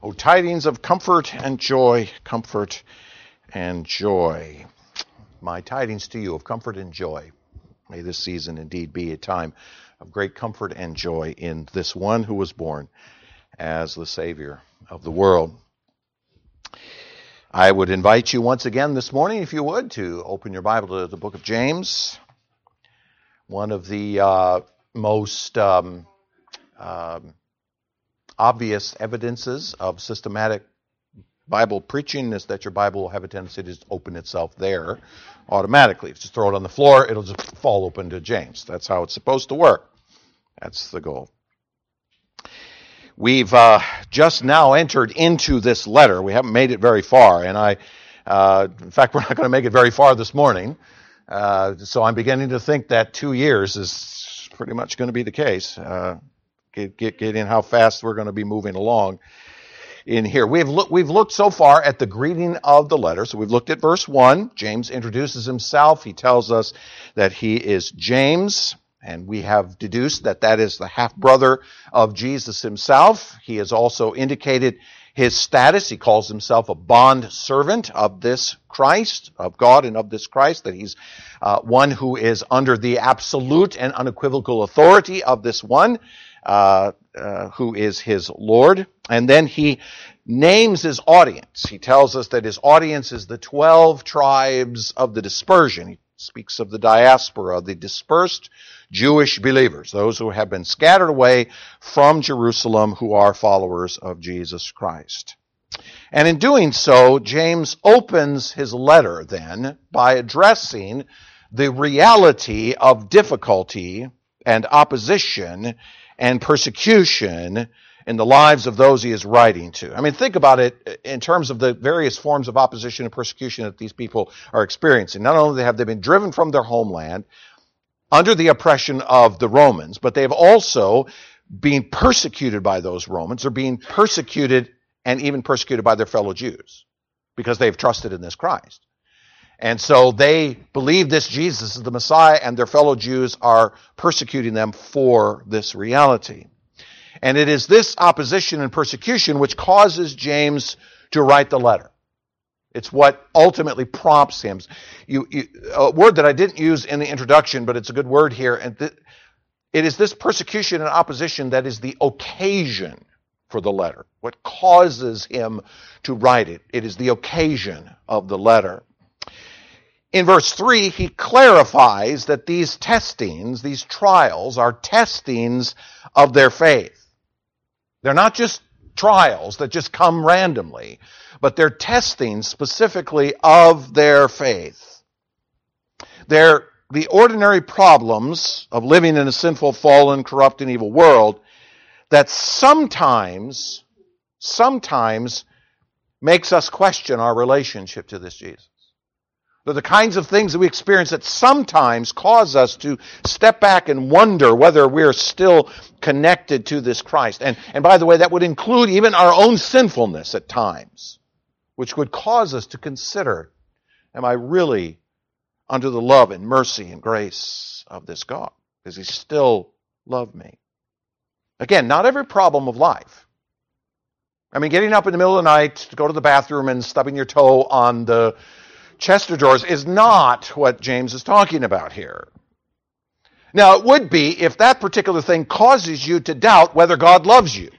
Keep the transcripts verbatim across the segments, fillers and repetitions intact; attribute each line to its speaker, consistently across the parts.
Speaker 1: O tidings of comfort and joy, comfort and joy. My tidings to you of comfort and joy. May this season indeed be a time of great comfort and joy in this one who was born as the Savior of the world. I would invite you once again this morning, if you would, to open your Bible to the book of James. One of the uh, most um, um, obvious evidences of systematic Bible preaching is that your Bible will have a tendency to just open itself there automatically. If you just throw it on the floor, it'll just fall open to James. That's how it's supposed to work. That's the goal. We've uh, just now entered into this letter. We haven't made it very far, and I, uh, in fact, we're not going to make it very far this morning. Uh, so I'm beginning to think that two years is pretty much going to be the case. Uh, get, get, get in how fast we're going to be moving along in here. We've looked, we've looked so far at the greeting of the letter. So we've looked at verse one. James introduces himself. He tells us that he is James. And we have deduced that that is the half-brother of Jesus himself. He has also indicated his status. He calls himself a bond servant of this Christ, of God and of this Christ, that he's uh, one who is under the absolute and unequivocal authority of this one, uh, uh, who is his Lord. And then he names his audience. He tells us that his audience is the twelve tribes of the dispersion. He speaks of the diaspora, the dispersed Jewish believers, those who have been scattered away from Jerusalem who are followers of Jesus Christ. And in doing so, James opens his letter then by addressing the reality of difficulty and opposition and persecution in the lives of those he is writing to. I mean, think about it in terms of the various forms of opposition and persecution that these people are experiencing. Not only have they been driven from their homeland under the oppression of the Romans, but they have also been persecuted by those Romans. They're being persecuted and even persecuted by their fellow Jews because they've trusted in this Christ. And so they believe this Jesus is the Messiah, and their fellow Jews are persecuting them for this reality. And it is this opposition and persecution which causes James to write the letter. It's what ultimately prompts him. You, you, a word that I didn't use in the introduction, but it's a good word here. And th- it is this persecution and opposition that is the occasion for the letter. What causes him to write it? It is the occasion of the letter. In verse three, he clarifies that these testings, these trials, are testings of their faith. They're not just trials that just come randomly, but they're testing specifically of their faith. They're the ordinary problems of living in a sinful, fallen, corrupt, and evil world that sometimes, sometimes makes us question our relationship to this Jesus. They're the kinds of things that we experience that sometimes cause us to step back and wonder whether we're still connected to this Christ. And, and by the way, that would include even our own sinfulness at times, which would cause us to consider, am I really under the love and mercy and grace of this God? Does he still love me? Again, not every problem of life. I mean, getting up in the middle of the night to go to the bathroom and stubbing your toe on the Chester drawers is not what James is talking about here. Now, it would be if that particular thing causes you to doubt whether God loves you.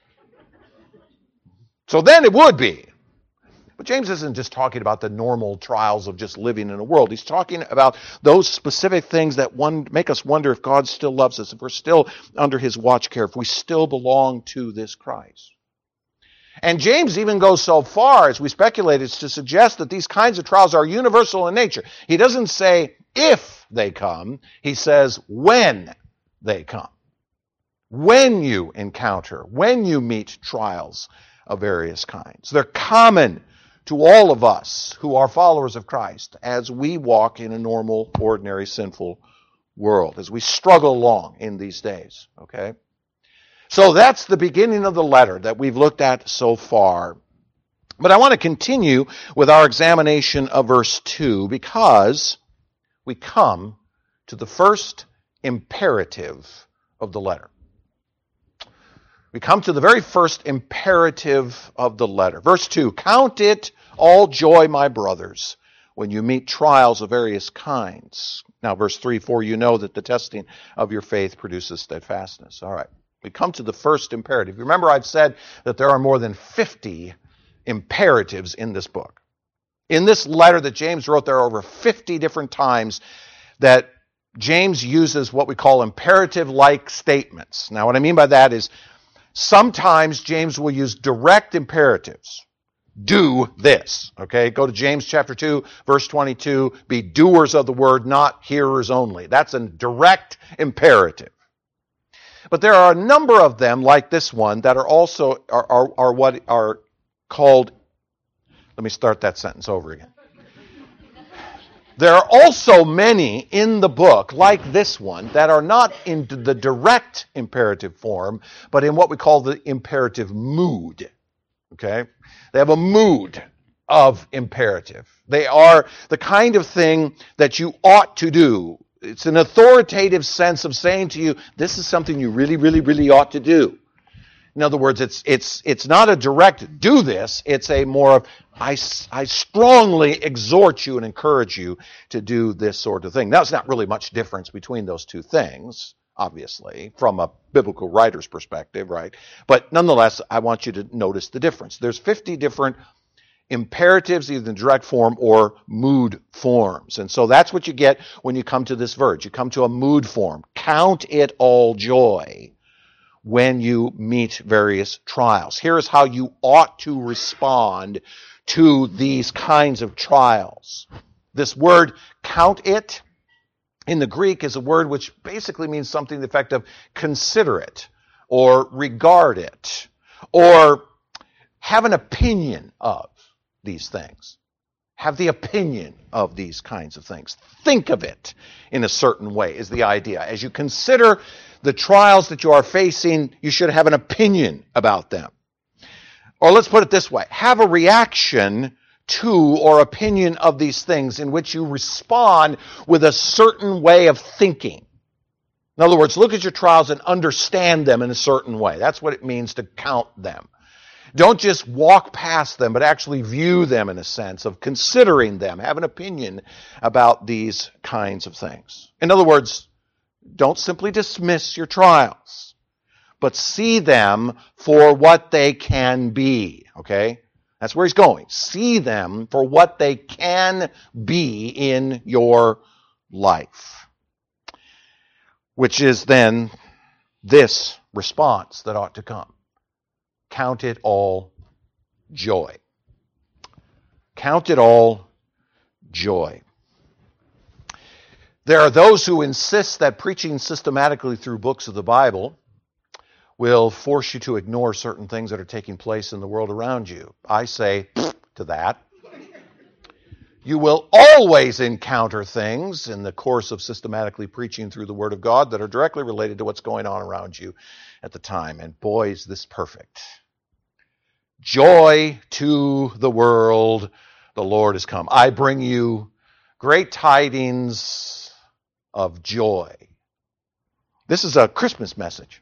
Speaker 1: So then it would be. But James isn't just talking about the normal trials of just living in a world. He's talking about those specific things that one make us wonder if God still loves us, if we're still under his watch care, if we still belong to this Christ. And James even goes so far, as we speculate, as to suggest that these kinds of trials are universal in nature. He doesn't say if they come, he says when they come. When you encounter, when you meet trials of various kinds. They're common to all of us who are followers of Christ as we walk in a normal, ordinary, sinful world, as we struggle along in these days, okay? So that's the beginning of the letter that we've looked at so far. But I want to continue with our examination of verse two because we come to the first imperative of the letter. we come to the very first imperative of the letter. Verse two, count it all joy, my brothers, when you meet trials of various kinds. Now, verse three, for you know that the testing of your faith produces steadfastness. All right, we come to the first imperative. Remember, I've said that there are more than fifty imperatives in this book. In this letter that James wrote, there are over fifty different times that James uses what we call imperative-like statements. Now, what I mean by that is sometimes James will use direct imperatives. Do this, okay? Go to James chapter two, verse twenty-two. Be doers of the word, not hearers only. That's a direct imperative. But there are a number of them, like this one, that are also are, are, are what are called. Let me start that sentence over again. There are also many in the book, like this one, that are not in the direct imperative form, but in what we call the imperative mood. Okay? They have a mood of imperative. They are the kind of thing that you ought to do. It's an authoritative sense of saying to you, this is something you really, really, really ought to do. In other words, it's it's it's not a direct do this. It's a more of I, I strongly exhort you and encourage you to do this sort of thing. Now, it's not really much difference between those two things, obviously, from a biblical writer's perspective, right? But nonetheless, I want you to notice the difference. There's fifty different imperatives, either in direct form or mood forms. And so that's what you get when you come to this verse. You come to a mood form. Count it all joy when you meet various trials. Here is how you ought to respond to these kinds of trials. This word, count it, in the Greek is a word which basically means something to the effect of consider it, or regard it, or have an opinion of these things. Have the opinion of these kinds of things. Think of it in a certain way is the idea. As you consider the trials that you are facing, you should have an opinion about them. Or let's put it this way. Have a reaction to or opinion of these things in which you respond with a certain way of thinking. In other words, look at your trials and understand them in a certain way. That's what it means to count them. Don't just walk past them, but actually view them in a sense of considering them. Have an opinion about these kinds of things. In other words, don't simply dismiss your trials, but see them for what they can be, okay? That's where he's going. See them for what they can be in your life, which is then this response that ought to come. Count it all joy. Count it all joy. There are those who insist that preaching systematically through books of the Bible will force you to ignore certain things that are taking place in the world around you. I say to that, you will always encounter things in the course of systematically preaching through the Word of God that are directly related to what's going on around you at the time. And boy, is this perfect. Joy to the world, the Lord has come. I bring you great tidings of joy. This is a Christmas message.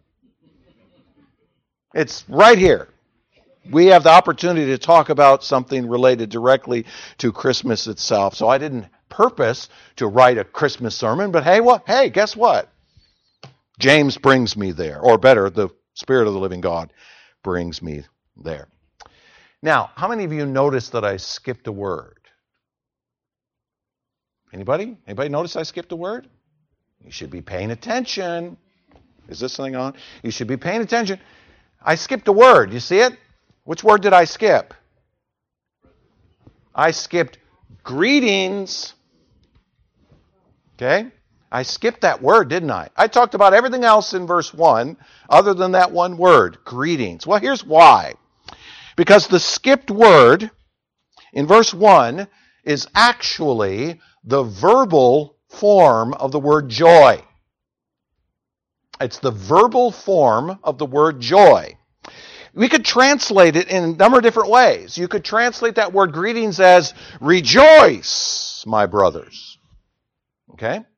Speaker 1: It's right here. We have the opportunity to talk about something related directly to Christmas itself. So I didn't purpose to write a Christmas sermon, but hey, what? Hey, guess what? James brings me there, or better, the Spirit of the living God brings me there. Now, how many of you noticed that I skipped a word? Anybody? Anybody notice I skipped a word? You should be paying attention. Is this thing on? You should be paying attention. I skipped a word. You see it? Which word did I skip? I skipped greetings. Okay? I skipped that word, didn't I? I talked about everything else in verse one other than that one word, greetings. Well, here's why. Because the skipped word in verse one is actually the verbal form of the word joy. It's the verbal form of the word joy. We could translate it in a number of different ways. You could translate that word greetings as rejoice, my brothers. Okay?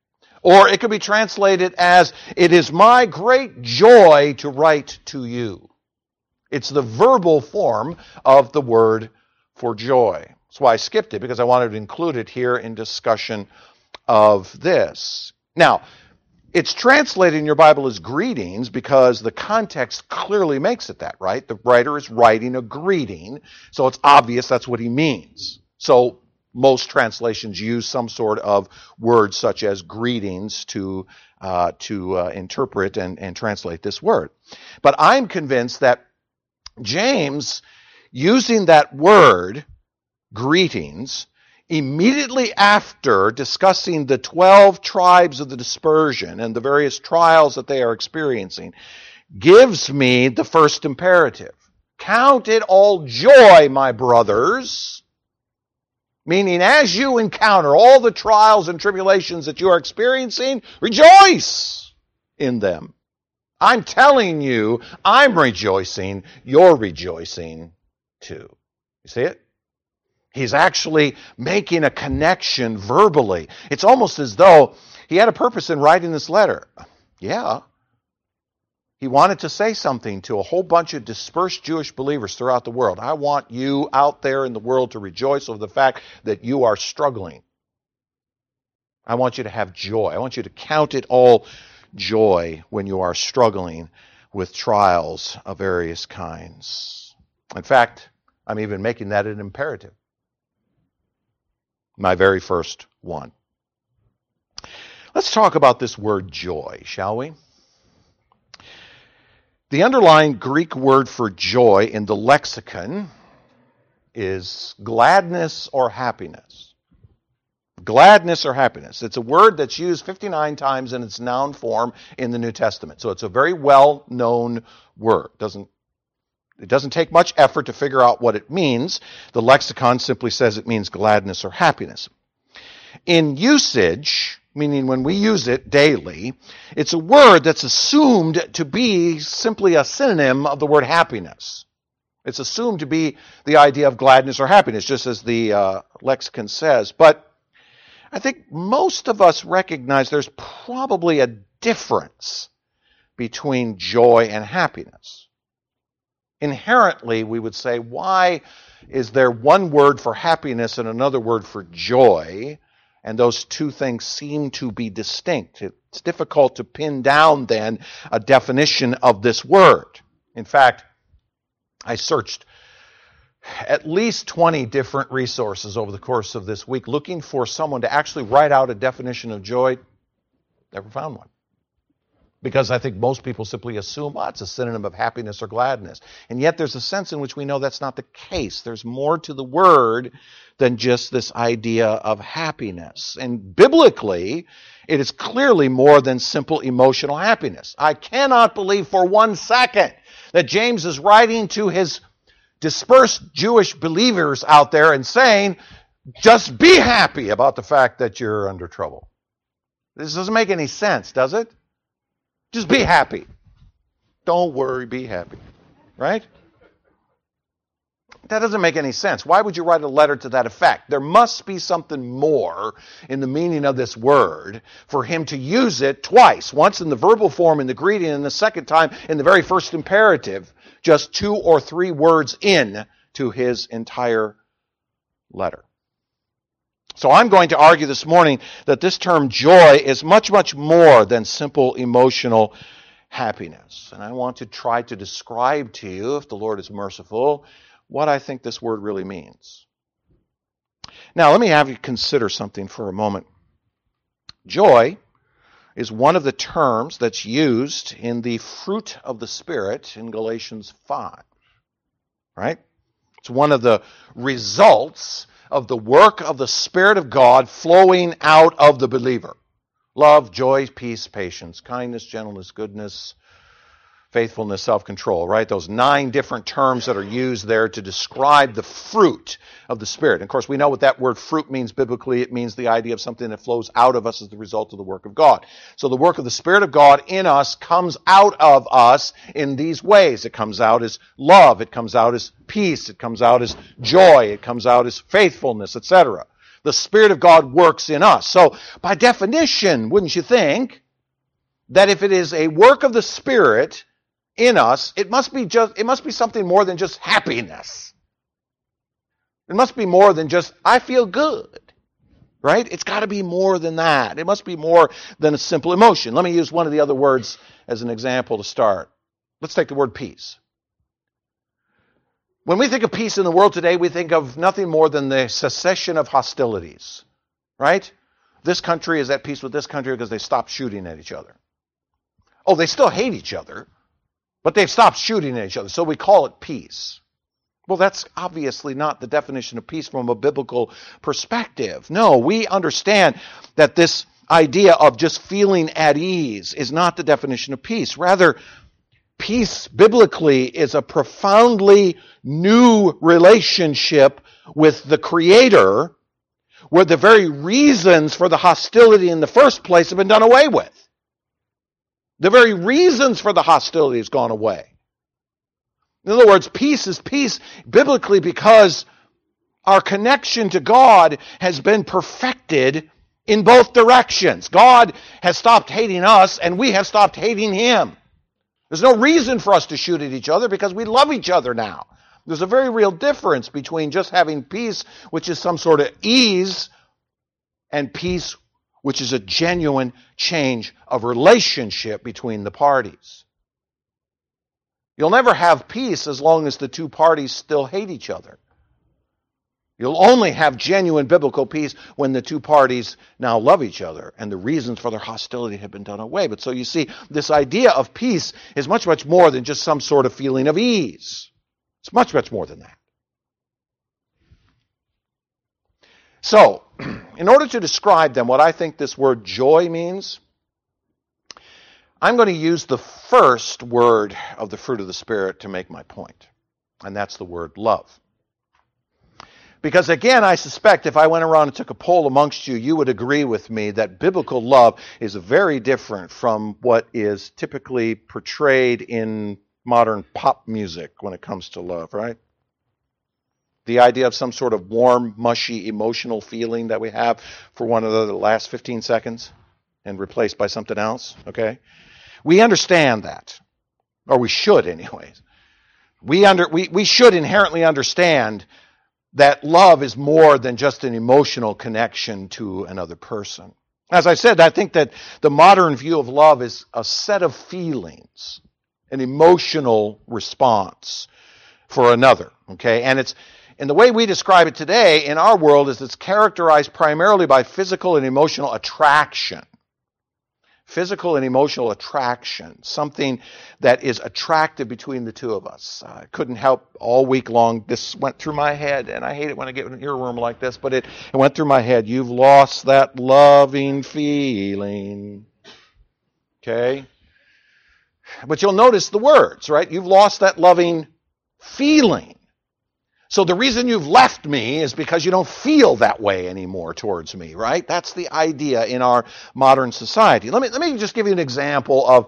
Speaker 1: Or it could be translated as, it is my great joy to write to you. It's the verbal form of the word for joy. That's why I skipped it, because I wanted to include it here in discussion of this. Now, it's translated in your Bible as greetings because the context clearly makes it that, right? The writer is writing a greeting, so it's obvious that's what he means. So most translations use some sort of word such as greetings to uh, to uh, interpret and, and translate this word. But I'm convinced that James, using that word, greetings, immediately after discussing the twelve tribes of the dispersion and the various trials that they are experiencing, gives me the first imperative. Count it all joy, my brothers. Meaning, as you encounter all the trials and tribulations that you are experiencing, rejoice in them. I'm telling you, I'm rejoicing, you're rejoicing too. You see it? He's actually making a connection verbally. It's almost as though he had a purpose in writing this letter. Yeah. He wanted to say something to a whole bunch of dispersed Jewish believers throughout the world. I want you out there in the world to rejoice over the fact that you are struggling. I want you to have joy. I want you to count it all joy when you are struggling with trials of various kinds. In fact, I'm even making that an imperative. My very first one. Let's talk about this word joy, shall we? The underlying Greek word for joy in the lexicon is gladness or happiness. Gladness or happiness. It's a word that's used fifty-nine times in its noun form in the New Testament. So it's a very well-known word. It doesn't, it doesn't take much effort to figure out what it means. The lexicon simply says it means gladness or happiness. In usage, meaning when we use it daily, it's a word that's assumed to be simply a synonym of the word happiness. It's assumed to be the idea of gladness or happiness, just as the uh, lexicon says. But I think most of us recognize there's probably a difference between joy and happiness. Inherently, we would say, why is there one word for happiness and another word for joy? And those two things seem to be distinct. It's difficult to pin down then a definition of this word. In fact, I searched at least twenty different resources over the course of this week looking for someone to actually write out a definition of joy. Never found one. Because I think most people simply assume, well, it's a synonym of happiness or gladness. And yet there's a sense in which we know that's not the case. There's more to the word than just this idea of happiness. And biblically, it is clearly more than simple emotional happiness. I cannot believe for one second that James is writing to his dispersed Jewish believers out there and saying, just be happy about the fact that you're under trouble. This doesn't make any sense, does it? Just be happy. Don't worry, be happy. Right? That doesn't make any sense. Why would you write a letter to that effect? There must be something more in the meaning of this word for him to use it twice. Once in the verbal form in the greeting and the second time in the very first imperative, just two or three words in to his entire letter. So I'm going to argue this morning that this term joy is much, much more than simple emotional happiness. And I want to try to describe to you, if the Lord is merciful, what I think this word really means. Now, let me have you consider something for a moment. Joy is one of the terms that's used in the fruit of the Spirit in Galatians five. Right? It's one of the results of the work of the Spirit of God flowing out of the believer. Love, joy, peace, patience, kindness, gentleness, goodness, faithfulness, self-control, right? Those nine different terms that are used there to describe the fruit of the Spirit. And of course, we know what that word fruit means biblically. It means the idea of something that flows out of us as the result of the work of God. So the work of the Spirit of God in us comes out of us in these ways. It comes out as love. It comes out as peace. It comes out as joy. It comes out as faithfulness, et cetera. The Spirit of God works in us. So, by definition, wouldn't you think that if it is a work of the Spirit in us, it must be just it must be something more than just happiness. It must be more than just I feel good. Right? It's got to be more than that. It must be more than a simple emotion. Let me use one of the other words as an example to start. Let's take the word peace. When we think of peace in the world today, we think of nothing more than the cessation of hostilities. Right? This country is at peace with this country because they stopped shooting at each other. Oh, they still hate each other, but they've stopped shooting at each other, so we call it peace. Well, that's obviously not the definition of peace from a biblical perspective. No, we understand that this idea of just feeling at ease is not the definition of peace. Rather, peace biblically is a profoundly new relationship with the Creator, where the very reasons for the hostility in the first place have been done away with. The very reasons for the hostility has gone away. In other words, peace is peace biblically because our connection to God has been perfected in both directions. God has stopped hating us and we have stopped hating Him. There's no reason for us to shoot at each other because we love each other now. There's a very real difference between just having peace, which is some sort of ease, and peace, which is a genuine change of relationship between the parties. You'll never have peace as long as the two parties still hate each other. You'll only have genuine biblical peace when the two parties now love each other and the reasons for their hostility have been done away. But so you see, this idea of peace is much, much more than just some sort of feeling of ease. It's much, much more than that. So, in order to describe them, what I think this word joy means, I'm going to use the first word of the fruit of the Spirit to make my point, and that's the word love. Because again, I suspect if I went around and took a poll amongst you, you would agree with me that biblical love is very different from what is typically portrayed in modern pop music when it comes to love, right? The idea of some sort of warm, mushy, emotional feeling that we have for one another that lasts fifteen seconds and replaced by something else, okay? We understand that, or we should anyways. We under we, we should inherently understand that love is more than just an emotional connection to another person. As I said, I think that the modern view of love is a set of feelings, an emotional response for another, okay? And it's and the way we describe it today in our world is it's characterized primarily by physical and emotional attraction. Physical and emotional attraction, something that is attractive between the two of us. I couldn't help all week long, this went through my head, and I hate it when I get in an earworm like this, but it, it went through my head. You've lost that loving feeling. Okay? But you'll notice the words, right? You've lost that loving feeling. So the reason you've left me is because you don't feel that way anymore towards me, right? That's the idea in our modern society. Let me, let me just give you an example of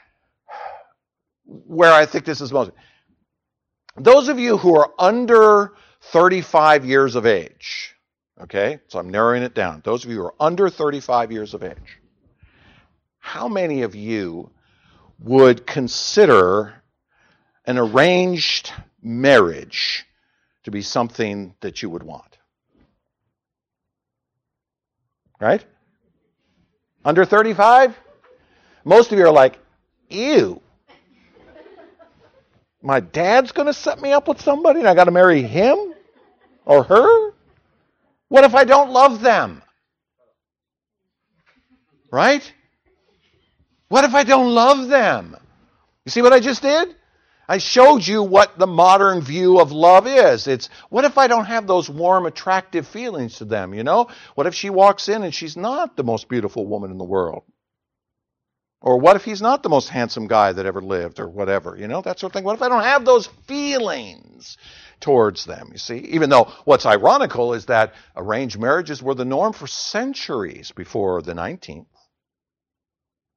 Speaker 1: where I think this is most. Those of you who are under thirty-five years of age, okay? So I'm narrowing it down. Those of you who are under thirty-five years of age, how many of you would consider an arranged marriage to be something that you would want? Right? Under thirty-five? Most of you are like, ew. My dad's going to set me up with somebody and I got to marry him or her? What if I don't love them? Right? What if I don't love them? You see what I just did? I showed you what the modern view of love is. It's, what if I don't have those warm, attractive feelings to them, you know? What if she walks in and she's not the most beautiful woman in the world? Or what if he's not the most handsome guy that ever lived, or whatever, you know, that sort of thing. What if I don't have those feelings towards them, you see? Even though what's ironical is that arranged marriages were the norm for centuries before the nineteenth.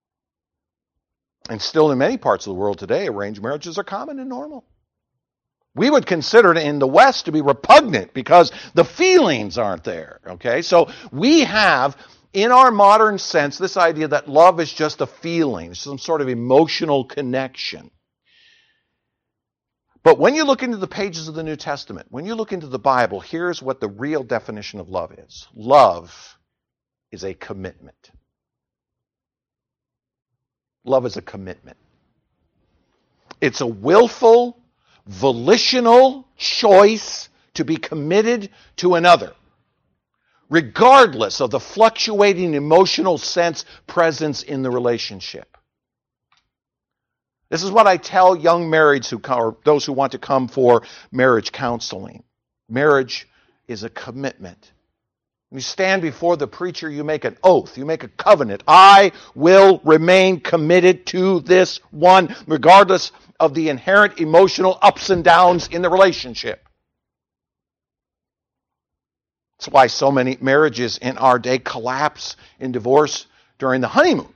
Speaker 1: And still in many parts of the world today, arranged marriages are common and normal. We would consider it in the West to be repugnant because the feelings aren't there. Okay, so we have, in our modern sense, this idea that love is just a feeling, some sort of emotional connection. But when you look into the pages of the New Testament, when you look into the Bible, here's what the real definition of love is. Love is a commitment. Love is a commitment. It's a willful, volitional choice to be committed to another, regardless of the fluctuating emotional sense presence in the relationship. This is what I tell young marrieds who come, or those who want to come for marriage counseling. Marriage is a commitment. You stand before the preacher, you make an oath, you make a covenant. I will remain committed to this one, regardless of the inherent emotional ups and downs in the relationship. That's why so many marriages in our day collapse in divorce during the honeymoon.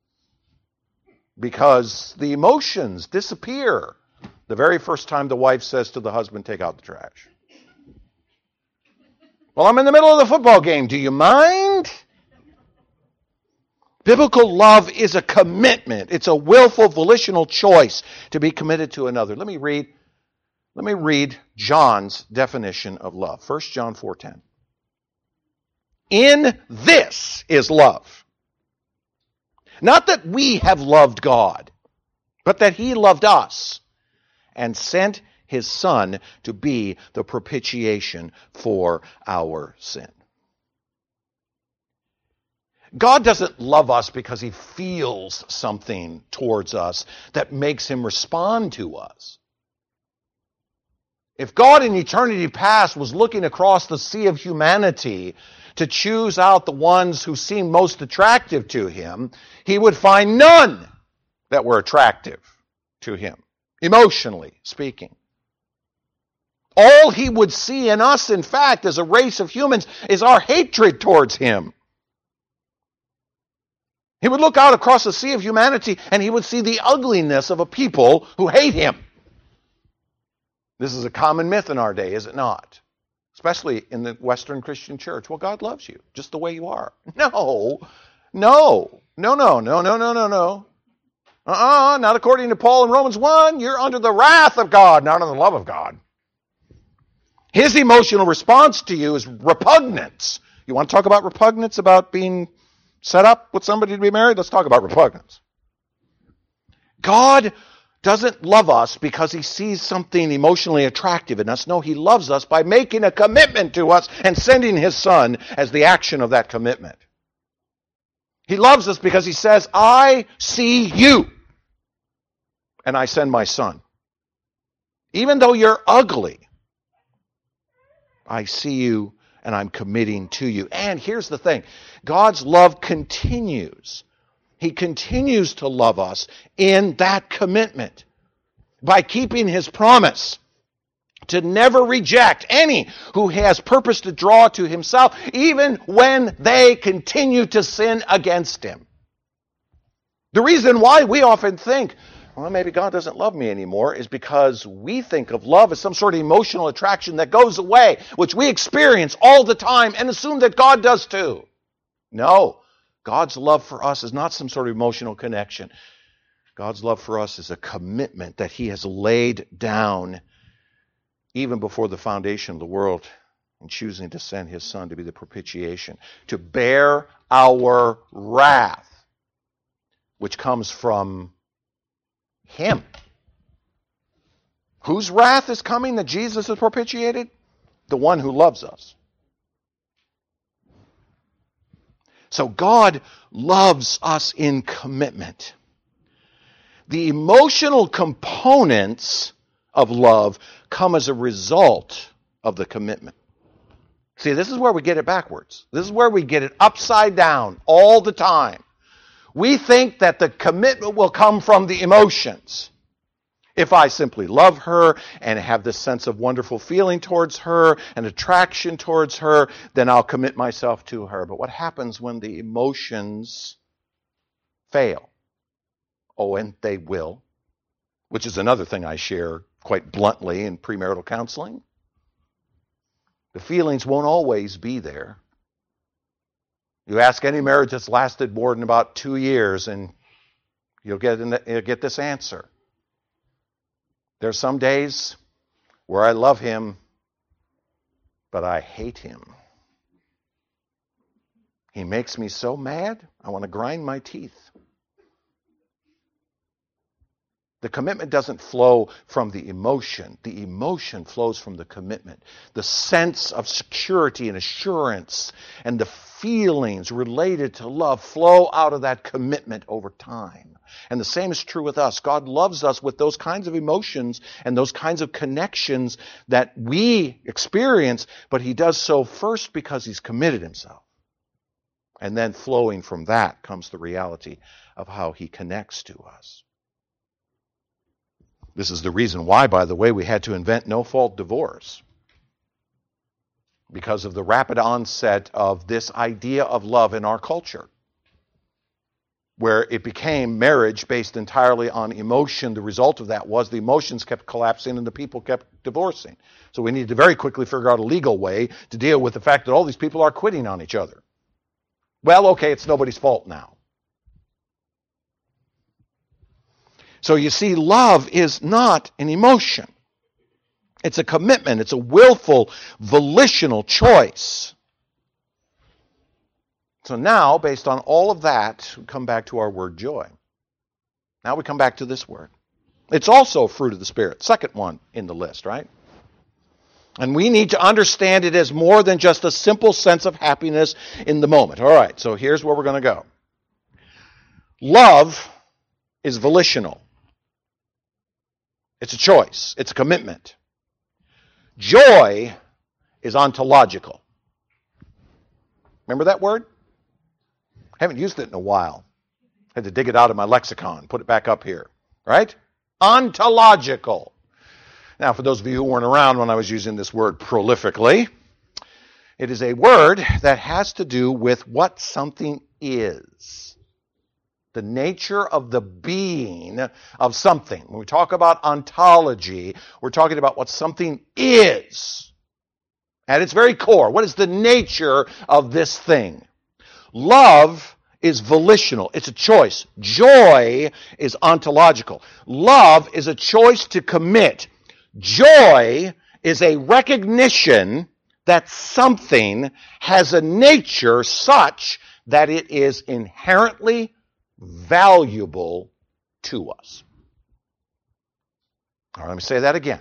Speaker 1: Because the emotions disappear the very first time the wife says to the husband, take out the trash. Well, I'm in the middle of the football game. Do you mind? Biblical love is a commitment. It's a willful, volitional choice to be committed to another. Let me read, let me read John's definition of love. First John four ten. In this is love. Not that we have loved God, but that He loved us and sent His Son to be the propitiation for our sin. God doesn't love us because He feels something towards us that makes Him respond to us. If God in eternity past was looking across the sea of humanity to choose out the ones who seemed most attractive to Him, He would find none that were attractive to Him, emotionally speaking. All He would see in us, in fact, as a race of humans, is our hatred towards Him. He would look out across the sea of humanity and He would see the ugliness of a people who hate Him. This is a common myth in our day, is it not? Especially in the Western Christian church. Well, God loves you just the way you are. No, no, no, no, no, no, no, no, no. Uh-uh, not according to Paul in Romans one. You're under the wrath of God, not under the love of God. His emotional response to you is repugnance. You want to talk about repugnance, about being set up with somebody to be married? Let's talk about repugnance. God doesn't love us because He sees something emotionally attractive in us. No, He loves us by making a commitment to us and sending His Son as the action of that commitment. He loves us because He says, I see you and I send my Son. Even though you're ugly, I see you and I'm committing to you. And here's the thing. God's love continues. He continues to love us in that commitment by keeping His promise to never reject any who has purpose to draw to Himself, even when they continue to sin against Him. The reason why we often think, well, maybe God doesn't love me anymore, is because we think of love as some sort of emotional attraction that goes away, which we experience all the time and assume that God does too. No. God's love for us is not some sort of emotional connection. God's love for us is a commitment that He has laid down even before the foundation of the world in choosing to send His Son to be the propitiation, to bear our wrath, which comes from Him. Whose wrath is coming that Jesus is propitiated? The one who loves us. So God loves us in commitment. The emotional components of love come as a result of the commitment. See, this is where we get it backwards. This is where we get it upside down all the time. We think that the commitment will come from the emotions. If I simply love her and have this sense of wonderful feeling towards her and attraction towards her, then I'll commit myself to her. But what happens when the emotions fail? Oh, and they will, which is another thing I share quite bluntly in premarital counseling. The feelings won't always be there. You ask any marriage that's lasted more than about two years and you'll get, in the, you'll get this answer. There's some days where I love him, but I hate him. He makes me so mad, I want to grind my teeth. The commitment doesn't flow from the emotion. The emotion flows from the commitment. The sense of security and assurance and the feelings related to love flow out of that commitment over time. And the same is true with us. God loves us with those kinds of emotions and those kinds of connections that we experience, but he does so first because he's committed himself. And then flowing from that comes the reality of how he connects to us. This is the reason why, by the way, we had to invent no-fault divorce. Because of the rapid onset of this idea of love in our culture, where it became marriage based entirely on emotion. The result of that was the emotions kept collapsing and the people kept divorcing. So we needed to very quickly figure out a legal way to deal with the fact that all these people are quitting on each other. Well, okay, it's nobody's fault now. So you see, love is not an emotion. It's a commitment. It's a willful, volitional choice. So now, based on all of that, we come back to our word joy. Now we come back to this word. It's also a fruit of the Spirit. Second one in the list, right? And we need to understand it as more than just a simple sense of happiness in the moment. All right, so here's where we're going to go. Love is volitional. It's a choice. It's a commitment. Joy is ontological. Remember that word? I haven't used it in a while. I had to dig it out of my lexicon, put it back up here. Right? Ontological. Now, for those of you who weren't around when I was using this word prolifically, it is a word that has to do with what something is. The nature of the being of something. When we talk about ontology, we're talking about what something is. At its very core, what is the nature of this thing? Love is volitional. It's a choice. Joy is ontological. Love is a choice to commit. Joy is a recognition that something has a nature such that it is inherently valuable to us. All right, let me say that again.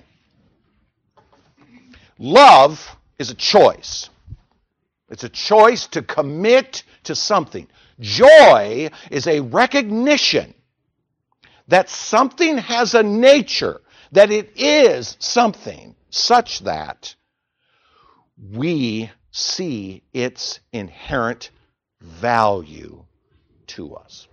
Speaker 1: Love is a choice. It's a choice to commit to something. Joy is a recognition that something has a nature, that it is something such that we see its inherent value to us.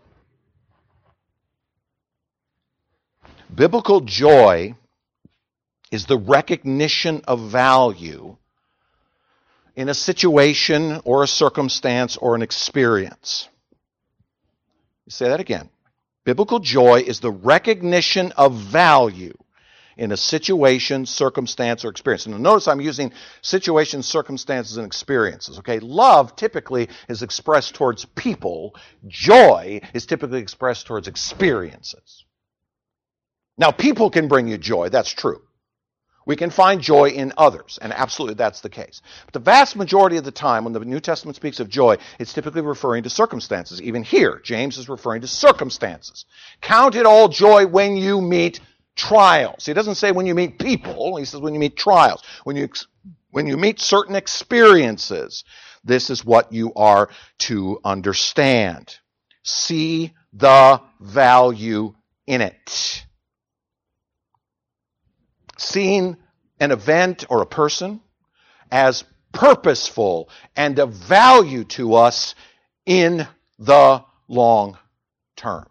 Speaker 1: Biblical joy is the recognition of value in a situation or a circumstance or an experience. Say that again. Biblical joy is the recognition of value in a situation, circumstance, or experience. And notice I'm using situations, circumstances, and experiences. Okay, love typically is expressed towards people. Joy is typically expressed towards experiences. Now, people can bring you joy. That's true. We can find joy in others, and absolutely that's the case. But the vast majority of the time when the New Testament speaks of joy, it's typically referring to circumstances. Even here, James is referring to circumstances. Count it all joy when you meet trials. He doesn't say when you meet people. He says when you meet trials. When you, when you meet certain experiences, this is what you are to understand. See the value in it. Seeing an event or a person as purposeful and of value to us in the long term.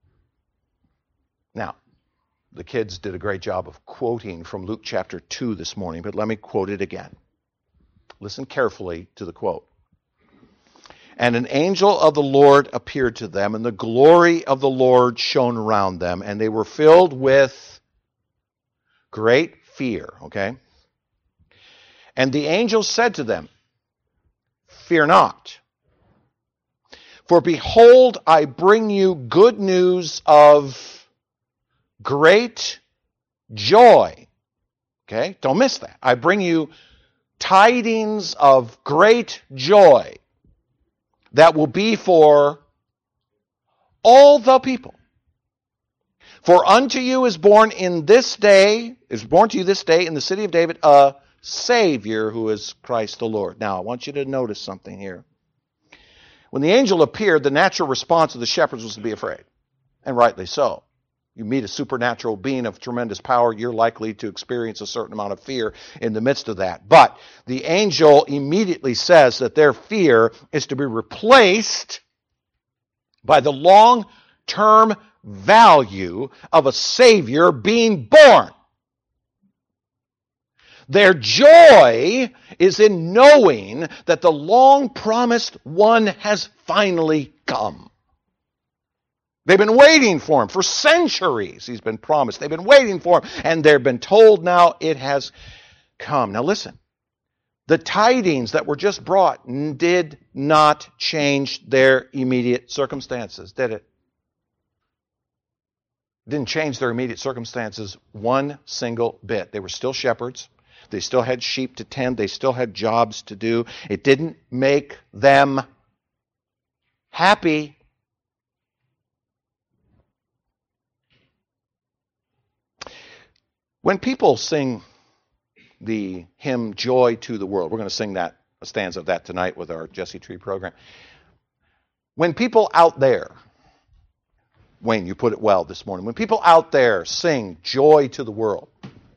Speaker 1: Now, the kids did a great job of quoting from Luke chapter two this morning, but let me quote it again. Listen carefully to the quote. And an angel of the Lord appeared to them, and the glory of the Lord shone around them, and they were filled with great fear, okay? And the angel said to them, fear not. For behold, I bring you good news of great joy. Okay? Don't miss that. I bring you tidings of great joy that will be for all the people. For unto you is born in this day, is born to you this day in the city of David a Savior who is Christ the Lord. Now, I want you to notice something here. When the angel appeared, the natural response of the shepherds was to be afraid, and rightly so. You meet a supernatural being of tremendous power, you're likely to experience a certain amount of fear in the midst of that. But the angel immediately says that their fear is to be replaced by the long-term value of a Savior being born. Their joy is in knowing that the long-promised one has finally come. They've been waiting for him for centuries. He's been promised. They've been waiting for him, and they've been told now it has come. Now listen, the tidings that were just brought did not change their immediate circumstances, did it? Didn't change their immediate circumstances one single bit. They were still shepherds. They still had sheep to tend. They still had jobs to do. It didn't make them happy. When people sing the hymn Joy to the World, we're going to sing that, a stanza of that tonight with our Jesse Tree program. When people out there, Wayne, you put it well this morning, when people out there sing Joy to the World,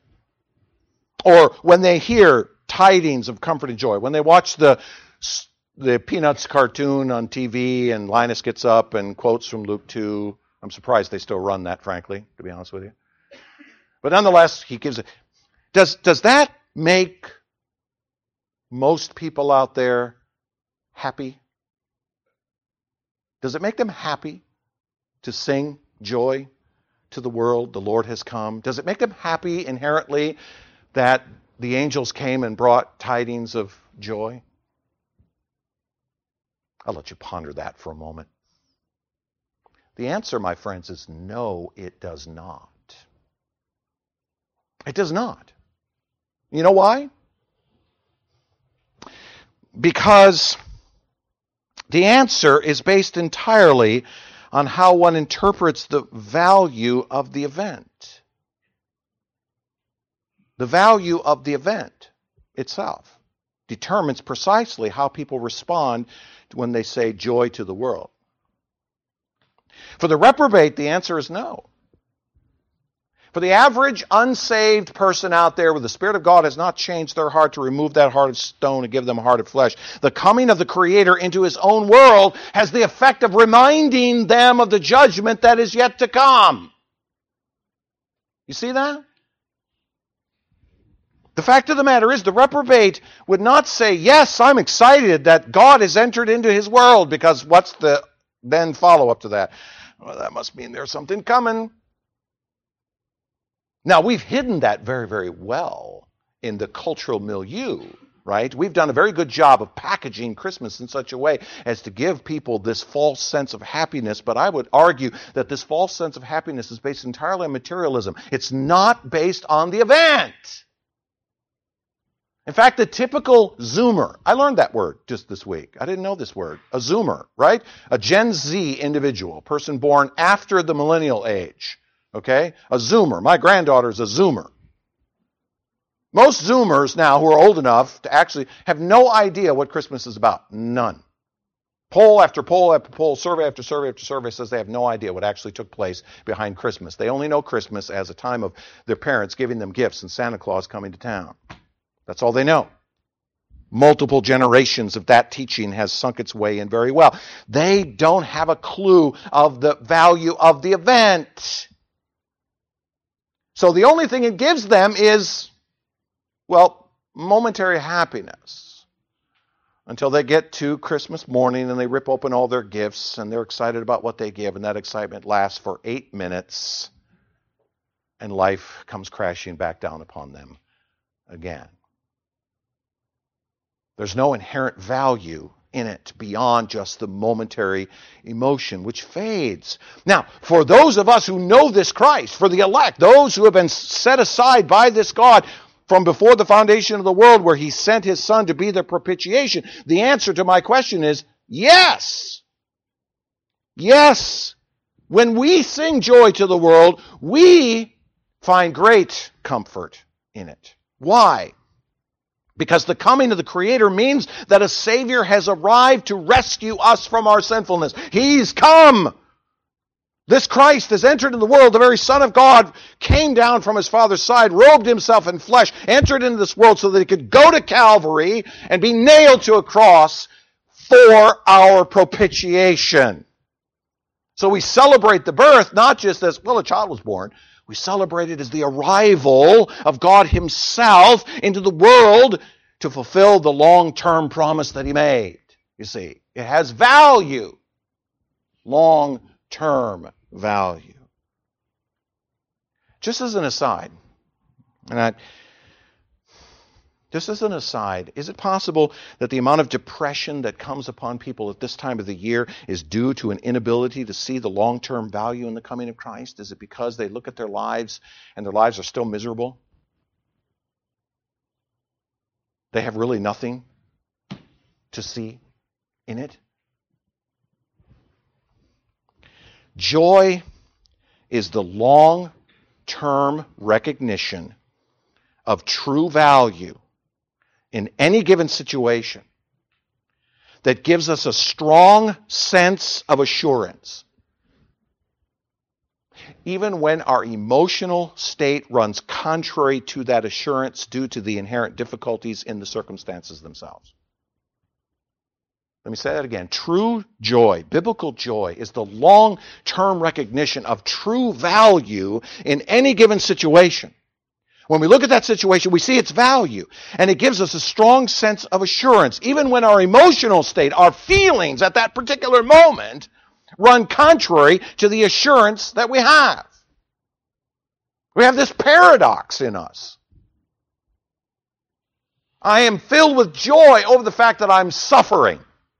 Speaker 1: or when they hear tidings of comfort and joy, when they watch the the Peanuts cartoon on T V and Linus gets up and quotes from Luke two, I'm surprised they still run that, frankly, to be honest with you. But nonetheless, he gives it. Does, does that make most people out there happy? Does it make them happy to sing joy to the world? The Lord has come. Does it make them happy inherently that the angels came and brought tidings of joy? I'll let you ponder that for a moment. The answer, my friends, is no, it does not. It does not. You know why? Because the answer is based entirely on how one interprets the value of the event. The value of the event itself determines precisely how people respond when they say joy to the world. For the reprobate, the answer is no. For the average unsaved person out there where the Spirit of God has not changed their heart to remove that heart of stone and give them a heart of flesh, the coming of the Creator into His own world has the effect of reminding them of the judgment that is yet to come. You see that? The fact of the matter is, the reprobate would not say, yes, I'm excited that God has entered into His world, because what's the then follow-up to that? Well, that must mean there's something coming. Now, we've hidden that very, very well in the cultural milieu, right? We've done a very good job of packaging Christmas in such a way as to give people this false sense of happiness, but I would argue that this false sense of happiness is based entirely on materialism. It's not based on the event. In fact, the typical Zoomer, I learned that word just this week. I didn't know this word. A Zoomer, right? A Gen Z individual, a person born after the millennial age. Okay? A Zoomer. My granddaughter's a Zoomer. Most Zoomers now who are old enough to actually have no idea what Christmas is about. None. Poll after poll after poll, survey after survey after survey says they have no idea what actually took place behind Christmas. They only know Christmas as a time of their parents giving them gifts and Santa Claus coming to town. That's all they know. Multiple generations of that teaching has sunk its way in very well. They don't have a clue of the value of the event. So the only thing it gives them is, well, momentary happiness until they get to Christmas morning and they rip open all their gifts and they're excited about what they give, and that excitement lasts for eight minutes. and life comes crashing back down upon them again. There's no inherent value in it beyond just the momentary emotion which fades. Now, for those of us who know this Christ, for the elect, those who have been set aside by this God from before the foundation of the world, where he sent his Son to be the propitiation, the answer to my question is yes. Yes. When we sing joy to the world, we find great comfort in it. Why? Because the coming of the Creator means that a Savior has arrived to rescue us from our sinfulness. He's come. This Christ has entered into the world. The very Son of God came down from his Father's side, robed himself in flesh, entered into this world so that he could go to Calvary and be nailed to a cross for our propitiation. So we celebrate the birth not just as, well, a child was born. We celebrate it as the arrival of God himself into the world to fulfill the long-term promise that he made. You see, it has value. Long-term value. Just as an aside, and I, just as an aside, is it possible that the amount of depression that comes upon people at this time of the year is due to an inability to see the long-term value in the coming of Christ? Is it because they look at their lives and their lives are still miserable? They have really nothing to see in it? Joy is the long-term recognition of true value in any given situation that gives us a strong sense of assurance, even when our emotional state runs contrary to that assurance due to the inherent difficulties in the circumstances themselves. Let me say that again. True joy, biblical joy, is the long-term recognition of true value in any given situation. When we look at that situation, we see its value, and it gives us a strong sense of assurance, even when our emotional state, our feelings at that particular moment, run contrary to the assurance that we have. We have this paradox in us. I am filled with joy over the fact that I'm suffering.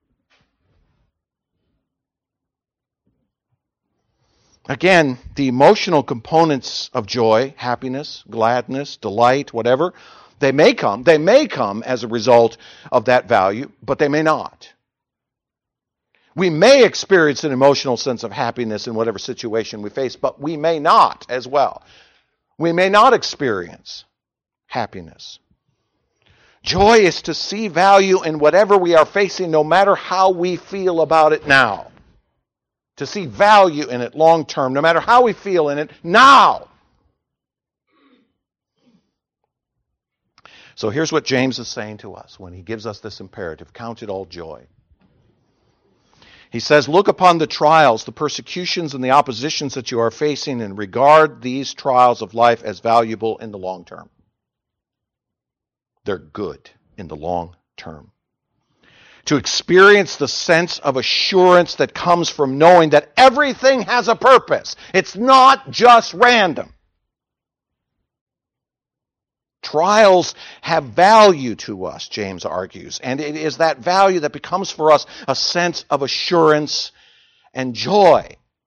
Speaker 1: Again, the emotional components of joy, happiness, gladness, delight, whatever, they may come. They may come as a result of that value, but they may not. We may experience an emotional sense of happiness in whatever situation we face, but we may not as well. We may not experience happiness. Joy is to see value in whatever we are facing, no matter how we feel about it now. To see value in it long term, no matter how we feel in it now. So here's what James is saying to us when he gives us this imperative: count it all joy. He says, look upon the trials, the persecutions, and the oppositions that you are facing, and regard these trials of life as valuable in the long term. They're good in the long term. To experience the sense of assurance that comes from knowing that everything has a purpose. It's not just random. Trials have value to us, James argues, and it is that value that becomes for us a sense of assurance and joy.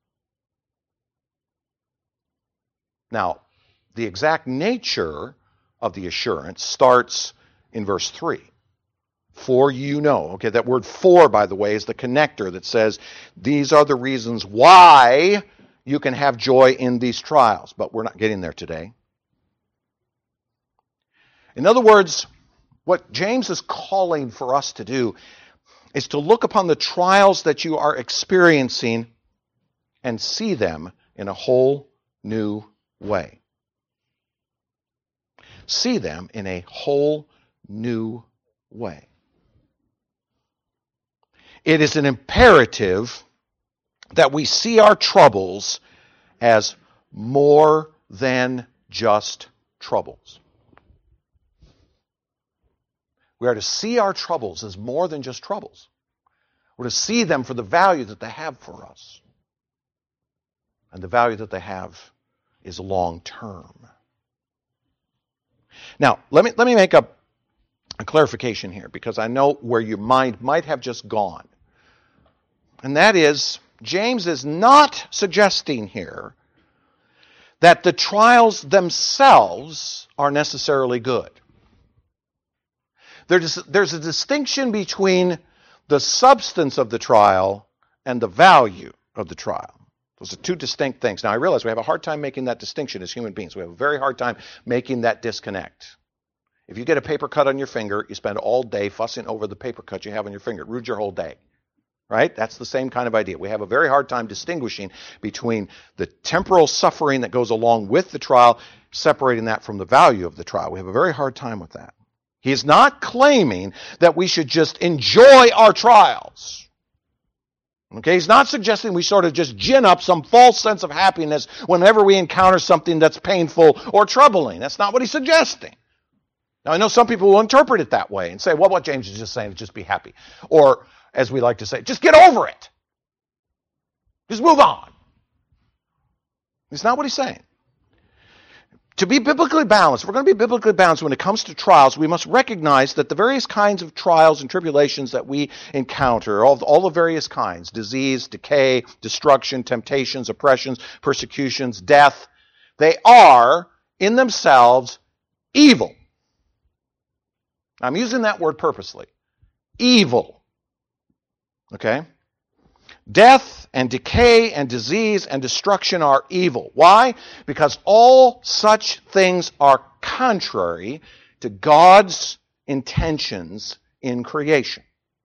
Speaker 1: Now, the exact nature of the assurance starts in verse three. For you know. Okay, that word for, by the way, is the connector that says these are the reasons why you can have joy in these trials. But we're not getting there today. In other words, what James is calling for us to do is to look upon the trials that you are experiencing and see them in a whole new way. See them in a whole new way. It is an imperative that we see our troubles as more than just troubles. We are to see our troubles as more than just troubles. We're to see them for the value that they have for us and the value that they have is long term. Now, let me let me make a, a clarification here, because I know where your mind might have just gone. And that is, James is not suggesting here that the trials themselves are necessarily good. There's, there's a distinction between the substance of the trial and the value of the trial. Those are two distinct things. Now, I realize we have a hard time making that distinction as human beings. We have a very hard time making that disconnect. If you get a paper cut on your finger, you spend all day fussing over the paper cut you have on your finger. It ruins your whole day. Right? That's the same kind of idea. We have a very hard time distinguishing between the temporal suffering that goes along with the trial, separating that from the value of the trial. We have a very hard time with that. He is not claiming that we should just enjoy our trials. Okay? He's not suggesting we sort of just gin up some false sense of happiness whenever we encounter something that's painful or troubling. That's not what he's suggesting. Now, I know some people will interpret it that way and say, well, what James is just saying is just be happy. Or, as we like to say, just get over it. Just move on. It's not what he's saying. To be biblically balanced, if we're going to be biblically balanced when it comes to trials, we must recognize that the various kinds of trials and tribulations that we encounter, all, all the various kinds, disease, decay, destruction, temptations, oppressions, persecutions, death, they are, in themselves, evil. I'm using that word purposely. Evil. Okay? Death and decay and disease and destruction are evil. Why? Because all such things are contrary to God's intentions in creation.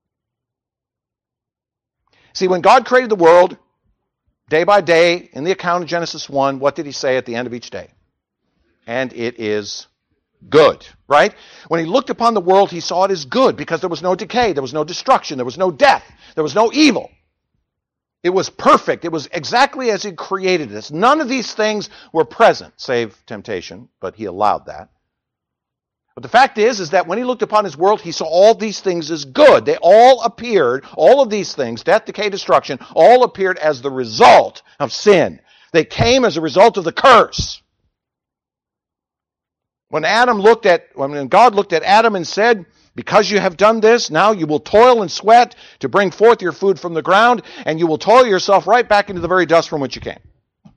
Speaker 1: See, when God created the world, day by day, in the account of Genesis one, what did he say at the end of each day? And it is good, right? When he looked upon the world, he saw it as good because there was no decay, there was no destruction, there was no death, there was no evil. It was perfect. It was exactly as he created it. None of these things were present, save temptation, but he allowed that. But the fact is, is that when he looked upon his world, he saw all these things as good. They all appeared, all of these things, death, decay, destruction, all appeared as the result of sin. They came as a result of the curse. When Adam looked at, when God looked at Adam and said, because you have done this, now you will toil and sweat to bring forth your food from the ground, and you will toil yourself right back into the very dust from which you came.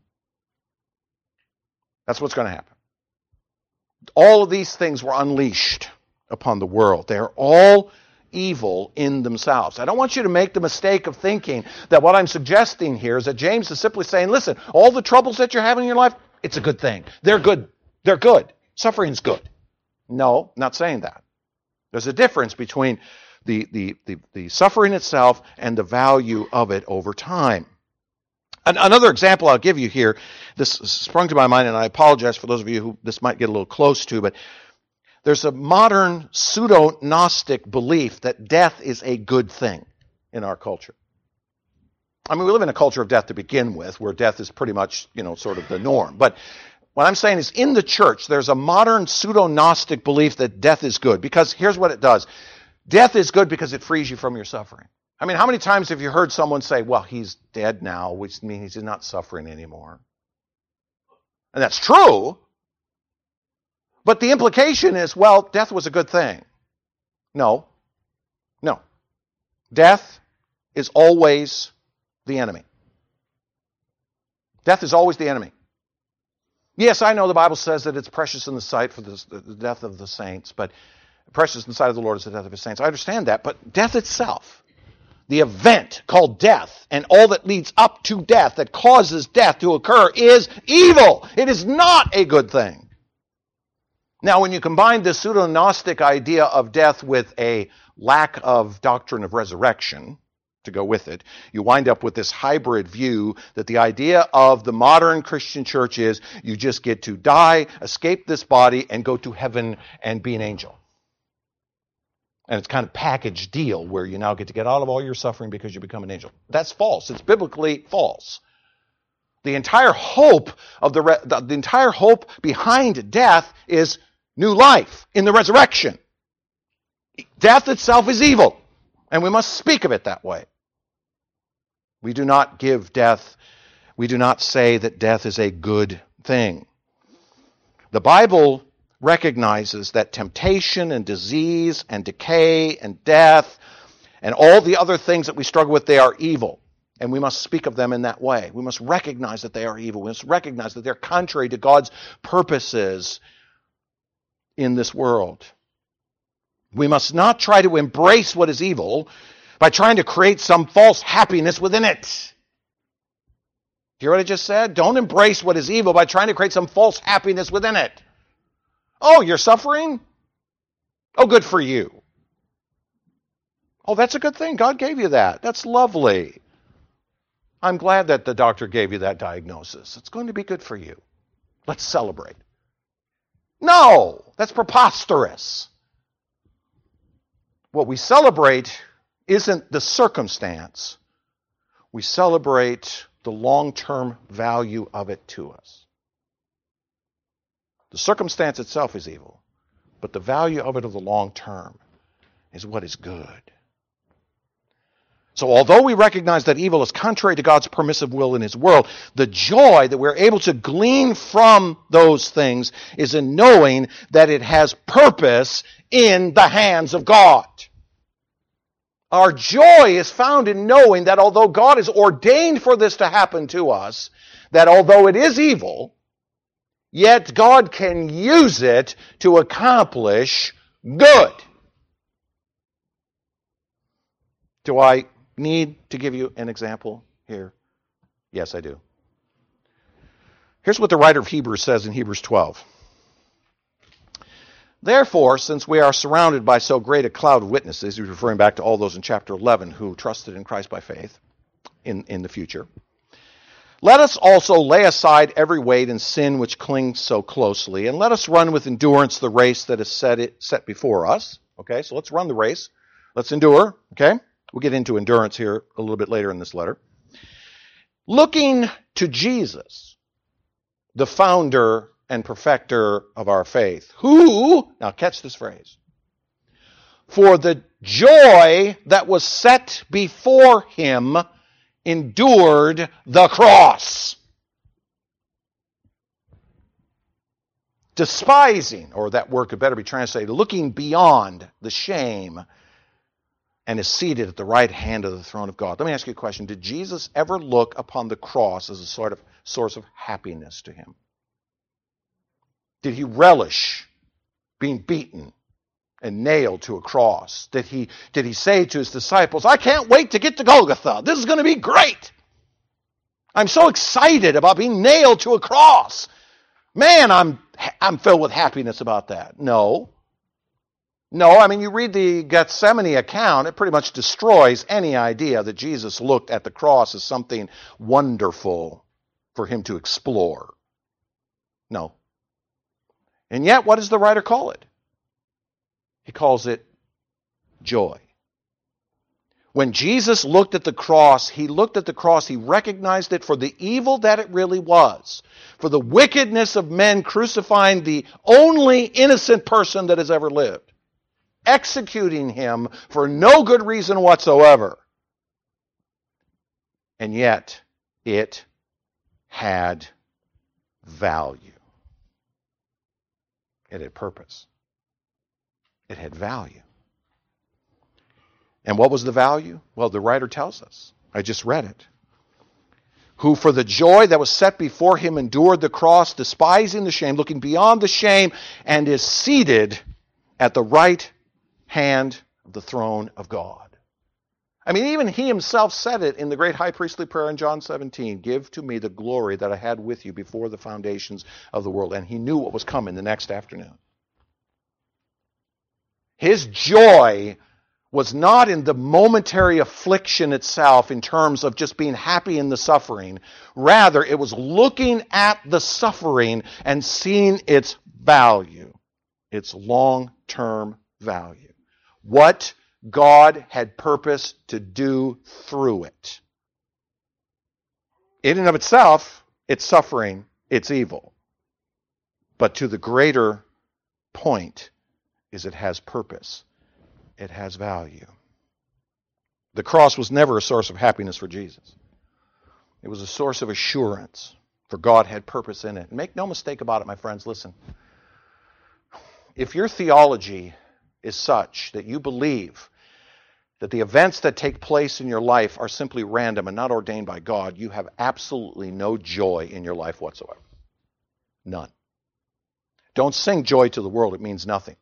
Speaker 1: That's what's going to happen. All of these things were unleashed upon the world. They are all evil in themselves. I don't want you to make the mistake of thinking that what I'm suggesting here is that James is simply saying, listen, all the troubles that you're having in your life, it's a good thing. They're good. They're good. Suffering's good. No, not saying that. There's a difference between the, the, the, the suffering itself and the value of it over time. An, another example I'll give you here, this sprung to my mind, and I apologize for those of you who this might get a little close to, but there's a modern pseudo-Gnostic belief that death is a good thing in our culture. I mean, we live in a culture of death to begin with, where death is pretty much, you know, sort of the norm. But what I'm saying is, in the church, there's a modern pseudo-Gnostic belief that death is good. Because here's what it does. Death is good because it frees you from your suffering. I mean, how many times have you heard someone say, well, he's dead now, which means he's not suffering anymore? And that's true. But the implication is, well, death was a good thing. No. No. Death is always the enemy. Death is always the enemy. Yes, I know the Bible says that it's precious in the sight for the, the death of the saints, but precious in the sight of the Lord is the death of his saints. I understand that, but death itself, the event called death, and all that leads up to death, that causes death to occur, is evil. It is not a good thing. Now, when you combine this pseudo-Gnostic idea of death with a lack of doctrine of resurrection to go with it, you wind up with this hybrid view that the idea of the modern Christian church is you just get to die, escape this body, and go to heaven and be an angel. And it's kind of package deal where you now get to get out of all your suffering because you become an angel. That's false. It's biblically false. The entire hope of the, re- the, the entire hope behind death is new life in the resurrection. Death itself is evil, and we must speak of it that way. We do not give death, we do not say that death is a good thing. The Bible recognizes that temptation and disease and decay and death and all the other things that we struggle with, they are evil. And we must speak of them in that way. We must recognize that they are evil. We must recognize that they're contrary to God's purposes in this world. We must not try to embrace what is evil by trying to create some false happiness within it. Do you hear what I just said? Don't embrace what is evil by trying to create some false happiness within it. Oh, you're suffering? Oh, good for you. Oh, that's a good thing. God gave you that. That's lovely. I'm glad that the doctor gave you that diagnosis. It's going to be good for you. Let's celebrate. No, that's preposterous. What we celebrate isn't the circumstance. We celebrate the long-term value of it to us. The circumstance itself is evil, but the value of it of the long term is what is good. So although we recognize that evil is contrary to God's permissive will in His world, the joy that we're able to glean from those things is in knowing that it has purpose in the hands of God. Our joy is found in knowing that although God has ordained for this to happen to us, that although it is evil, yet God can use it to accomplish good. Do I need to give you an example here? Yes, I do. Here's what the writer of Hebrews says in Hebrews twelve. Therefore, since we are surrounded by so great a cloud of witnesses, he's referring back to all those in chapter eleven who trusted in Christ by faith in, in the future, let us also lay aside every weight and sin which clings so closely, and let us run with endurance the race that is set, it, set before us. Okay, so let's run the race. Let's endure. Okay, we'll get into endurance here a little bit later in this letter. Looking to Jesus, the founder and perfecter of our faith, who, now catch this phrase, for the joy that was set before him endured the cross, despising, or that word could better be translated, looking beyond the shame, and is seated at the right hand of the throne of God. Let me ask you a question. Did Jesus ever look upon the cross as a sort of source of happiness to him? Did he relish being beaten and nailed to a cross? Did he, did he say to his disciples, I can't wait to get to Golgotha. This is going to be great. I'm so excited about being nailed to a cross. Man, I'm, I'm filled with happiness about that. No. No, I mean, you read the Gethsemane account, it pretty much destroys any idea that Jesus looked at the cross as something wonderful for him to explore. No. And yet, what does the writer call it? He calls it joy. When Jesus looked at the cross, he looked at the cross, he recognized it for the evil that it really was, for the wickedness of men crucifying the only innocent person that has ever lived, executing him for no good reason whatsoever. And yet, it had value. It had purpose. It had value. And what was the value? Well, the writer tells us. I just read it. Who for the joy that was set before him endured the cross, despising the shame, looking beyond the shame, and is seated at the right hand of the throne of God. I mean, even he himself said it in the great high priestly prayer in John seventeen, give to me the glory that I had with you before the foundations of the world. And he knew what was coming the next afternoon. His joy was not in the momentary affliction itself in terms of just being happy in the suffering. Rather, it was looking at the suffering and seeing its value, its long-term value. What God had purpose to do through it. In and of itself, it's suffering, it's evil. But to the greater point is it has purpose. It has value. The cross was never a source of happiness for Jesus. It was a source of assurance for God had purpose in it. And make no mistake about it, my friends, listen. If your theology is such that you believe that the events that take place in your life are simply random and not ordained by God, you have absolutely no joy in your life whatsoever. None. Don't sing joy to the world. It means nothing.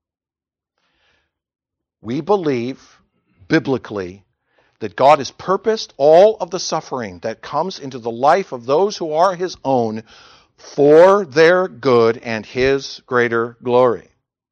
Speaker 1: We believe, biblically, that God has purposed all of the suffering that comes into the life of those who are His own for their good and His greater glory.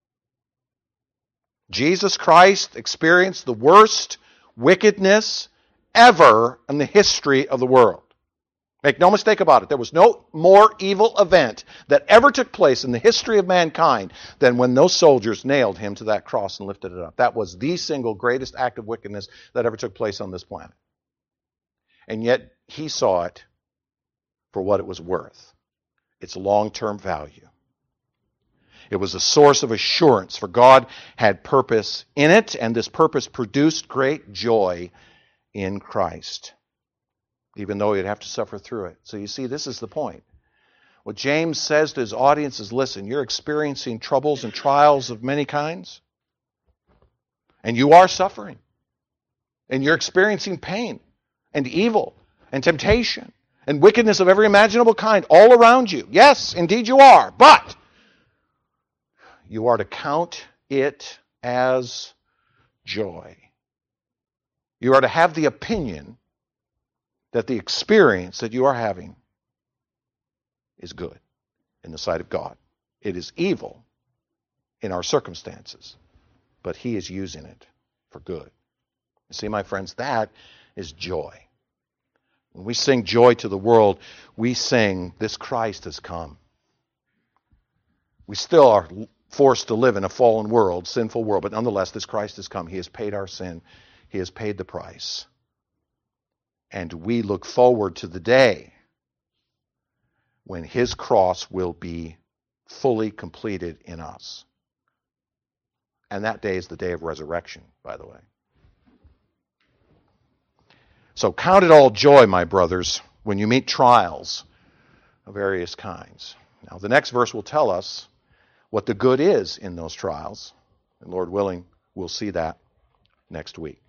Speaker 1: Jesus Christ experienced the worst wickedness ever in the history of the world. Make no mistake about it. There was no more evil event that ever took place in the history of mankind than when those soldiers nailed Him to that cross and lifted it up. That was the single greatest act of wickedness that ever took place on this planet. And yet He saw it for what it was worth, its long-term value. It was a source of assurance, for God had purpose in it, and this purpose produced great joy in Christ, even though He'd have to suffer through it. So you see, this is the point. What James says to his audience is, listen, you're experiencing troubles and trials of many kinds, and you are suffering, and you're experiencing pain and evil and temptation and wickedness of every imaginable kind all around you. Yes, indeed you are, but you are to count it as joy. You are to have the opinion that the experience that you are having is good in the sight of God. It is evil in our circumstances, but He is using it for good. You see, my friends, that is joy. When we sing joy to the world, we sing, this Christ has come. We still are forced to live in a fallen world, sinful world, but nonetheless, this Christ has come. He has paid our sin. He has paid the price. And we look forward to the day when His cross will be fully completed in us. And that day is the day of resurrection, by the way. So count it all joy, my brothers, when you meet trials of various kinds. Now, the next verse will tell us what the good is in those trials. And Lord willing, we'll see that next week.